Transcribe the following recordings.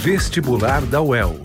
Vestibular da UEL.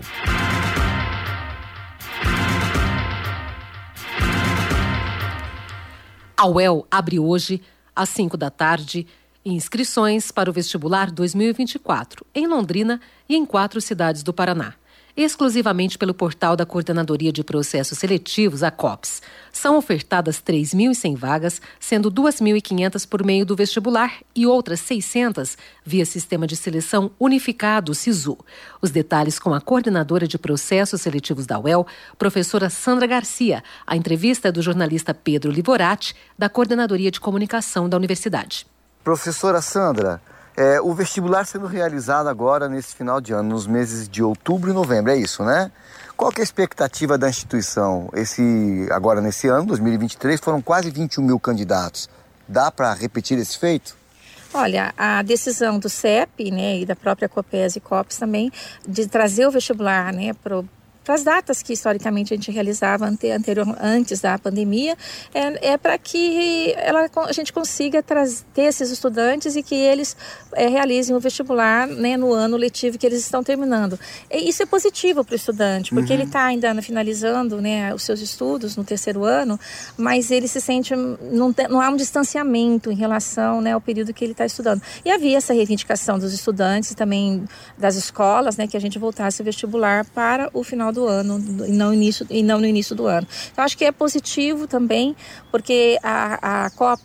A UEL abre hoje, às 5 da tarde, inscrições para o vestibular 2024, em Londrina e em 4 cidades do Paraná, exclusivamente pelo portal da Coordenadoria de Processos Seletivos, a COPS. São ofertadas 3.100 vagas, sendo 2.500 por meio do vestibular e outras 600 via Sistema de Seleção Unificado, SISU. Os detalhes com a coordenadora de Processos Seletivos da UEL, professora Sandra Garcia. A entrevista é do jornalista Pedro Livorati, da Coordenadoria de Comunicação da Universidade. Professora Sandra, o vestibular sendo realizado agora nesse final de ano, nos meses de outubro e novembro, é isso, né? Qual que é a expectativa da instituição? Agora nesse ano, 2023, foram quase 21 mil candidatos. Dá para repetir esse feito? Olha, a decisão do CEP, né, e da própria COPES e COPS também, de trazer o vestibular, né, para as datas que historicamente a gente realizava antes da pandemia, é para que a gente consiga ter esses estudantes e que eles realizem o vestibular, né, no ano letivo que eles estão terminando. E isso é positivo para o estudante, porque ele está ainda finalizando, né, os seus estudos no terceiro ano, mas ele se sente, não há um distanciamento em relação, né, ao período que ele está estudando. E havia essa reivindicação dos estudantes e também das escolas, né, que a gente voltasse o vestibular para o final do ano e não no início do ano. Então, acho que é positivo também, porque a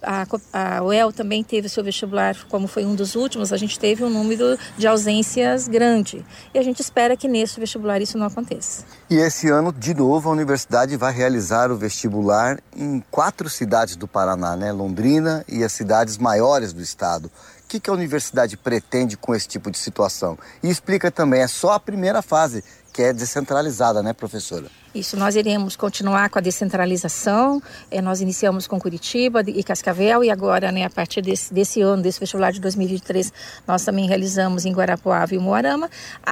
UEL também teve o seu vestibular, como foi um dos últimos, a gente teve um número de ausências grande. E a gente espera que nesse vestibular isso não aconteça. E esse ano, de novo, a universidade vai realizar o vestibular em 4 cidades do Paraná, né? Londrina e as cidades maiores do estado. O que a universidade pretende com esse tipo de situação? E explica também, é só a primeira fase, que é descentralizada, né, professora? Isso, nós iremos continuar com a descentralização. Nós iniciamos com Curitiba e Cascavel e agora, né, a partir desse ano, desse vestibular de 2023, nós também realizamos em Guarapuava e Umuarama.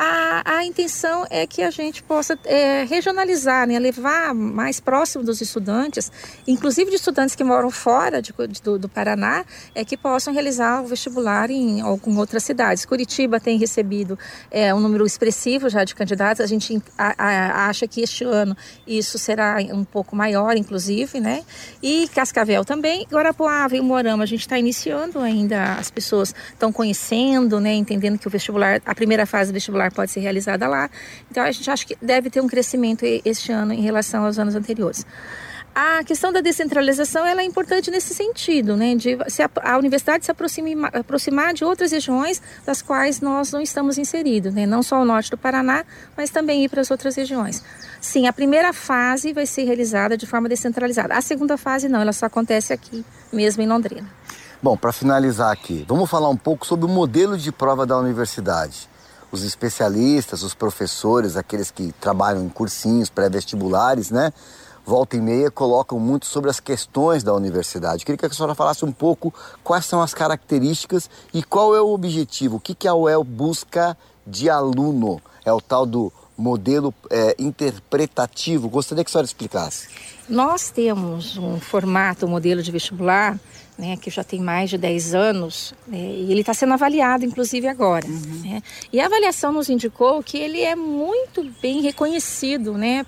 A intenção é que a gente possa regionalizar, né, levar mais próximo dos estudantes, inclusive de estudantes que moram fora do Paraná, que possam realizar o vestibular em outras cidades. Curitiba tem recebido um número expressivo já de candidatos. A gente acha que este ano isso será um pouco maior, inclusive, né? E Cascavel também. Guarapuava e Umuarama, a gente está iniciando ainda, as pessoas estão conhecendo, né? Entendendo que a primeira fase do vestibular pode ser realizada lá. Então, a gente acha que deve ter um crescimento este ano em relação aos anos anteriores. A questão da descentralização ela é importante nesse sentido, né, de a universidade se aproximar de outras regiões das quais nós não estamos inseridos, né, não só o norte do Paraná, mas também ir para as outras regiões. Sim, a primeira fase vai ser realizada de forma descentralizada. A segunda fase não, ela só acontece aqui mesmo em Londrina. Bom, para finalizar aqui, vamos falar um pouco sobre o modelo de prova da universidade. Os especialistas, os professores, aqueles que trabalham em cursinhos pré-vestibulares, né, volta e meia colocam muito sobre as questões da universidade. Queria que a senhora falasse um pouco quais são as características e qual é o objetivo, o que a UEL busca de aluno. É o tal do modelo interpretativo. Gostaria que a senhora explicasse. Nós temos um modelo de vestibular, né, que já tem mais de 10 anos, e ele está sendo avaliado, inclusive, agora. Né? E a avaliação nos indicou que ele é muito bem reconhecido, né,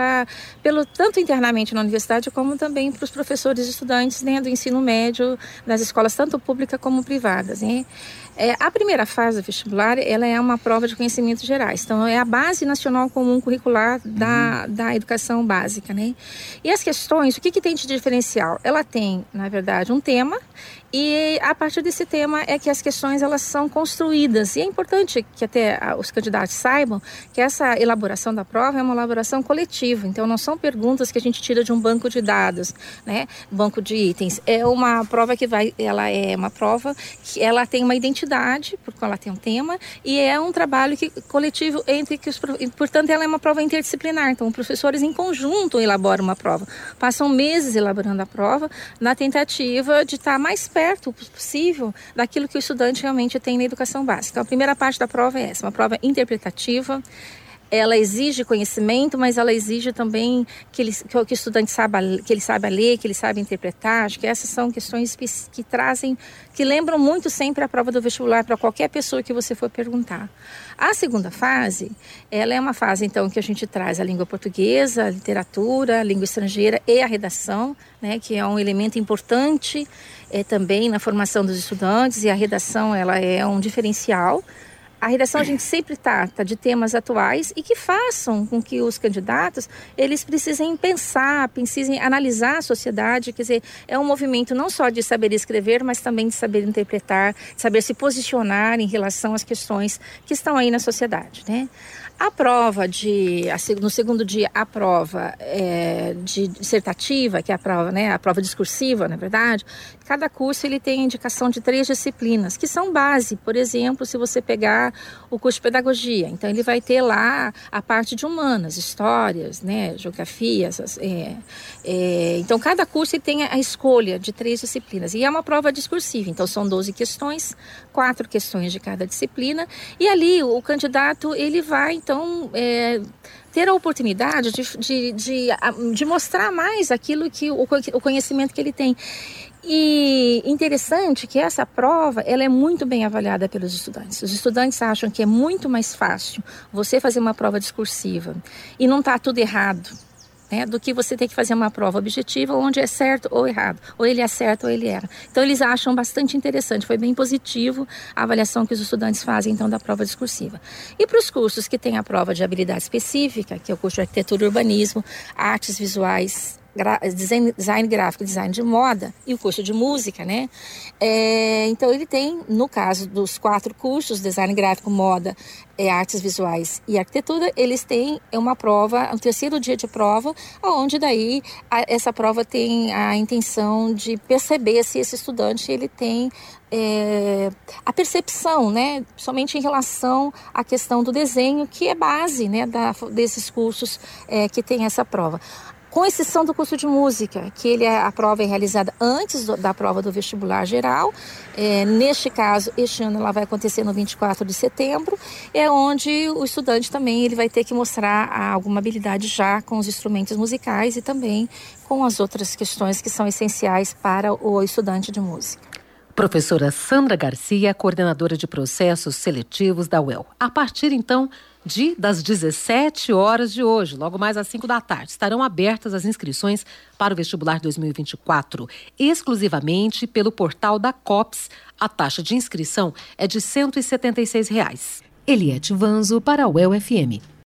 tanto internamente na universidade, como também para os professores e estudantes, né, do ensino médio, das escolas, tanto públicas como privadas. Né? A primeira fase do vestibular, ela é uma prova de conhecimentos gerais. Então, é a base nacional comum curricular da educação básica. Né? E as questões, o que tem de diferencial? Ela tem, na verdade, um tema, e a partir desse tema é que as questões elas são construídas. E é importante que até os candidatos saibam que essa elaboração da prova é uma elaboração coletiva. Então, não são perguntas que a gente tira de um banco de dados, né? Banco de itens. É uma prova ela é uma prova que ela tem uma identidade, porque ela tem um tema, e é um trabalho coletivo portanto, ela é uma prova interdisciplinar. Então, os professores em conjunto elaboram uma prova. Passam meses elaborando a prova na tentativa de estar mais perto possível daquilo que o estudante realmente tem na educação básica. Então, a primeira parte da prova é essa, uma prova interpretativa. ela exige conhecimento, mas ela exige também que o estudante saiba ler, que ele saiba interpretar. Acho que essas são questões que lembram muito sempre a prova do vestibular para qualquer pessoa que você for perguntar. A segunda fase, ela é uma fase então que a gente traz a língua portuguesa, a literatura, a língua estrangeira e a redação, né, que é um elemento importante também na formação dos estudantes, e a redação ela é um diferencial. A redação a gente sempre trata de temas atuais e que façam com que os candidatos, eles precisem precisem analisar a sociedade, quer dizer, é um movimento não só de saber escrever, mas também de saber interpretar, de saber se posicionar em relação às questões que estão aí na sociedade, né? A prova no segundo dia, a prova dissertativa, que é a prova, né, a prova discursiva, na verdade, cada curso ele tem a indicação de 3 disciplinas, que são base. Por exemplo, se você pegar o curso de pedagogia, então ele vai ter lá a parte de humanas, histórias, né, geografia, então cada curso ele tem a escolha de 3 disciplinas, e é uma prova discursiva, então são 12 questões, 4 questões de cada disciplina, e ali o candidato ele vai então ter a oportunidade de mostrar mais aquilo que o conhecimento que ele tem. E interessante que essa prova ela é muito bem avaliada pelos estudantes. Os estudantes acham que é muito mais fácil você fazer uma prova discursiva e não está tudo errado, né, do que você ter que fazer uma prova objetiva onde é certo ou errado, ou ele acerta ou ele erra. Então eles acham bastante interessante, foi bem positivo a avaliação que os estudantes fazem então da prova discursiva. E para os cursos que têm a prova de habilidade específica, que é o curso de arquitetura e urbanismo, artes visuais, design gráfico, design de moda e o curso de música, né? Então ele tem, no caso dos 4 cursos, design gráfico, moda, artes visuais e arquitetura, eles têm uma prova, um terceiro dia de prova, onde daí essa prova tem a intenção de perceber se esse estudante ele tem a percepção, né, somente em relação à questão do desenho, que é base, né, desses cursos que tem essa prova. Com exceção do curso de música, que a prova é realizada antes da prova do vestibular geral. Neste caso, este ano ela vai acontecer no 24 de setembro, onde o estudante também ele vai ter que mostrar alguma habilidade já com os instrumentos musicais e também com as outras questões que são essenciais para o estudante de música. Professora Sandra Garcia, coordenadora de processos seletivos da UEL. A partir, então, das 17 horas de hoje, logo mais às 5 da tarde, estarão abertas as inscrições para o vestibular 2024, exclusivamente pelo portal da COPS. A taxa de inscrição é de R$ 176. Eliette Vanzo para a UEL FM.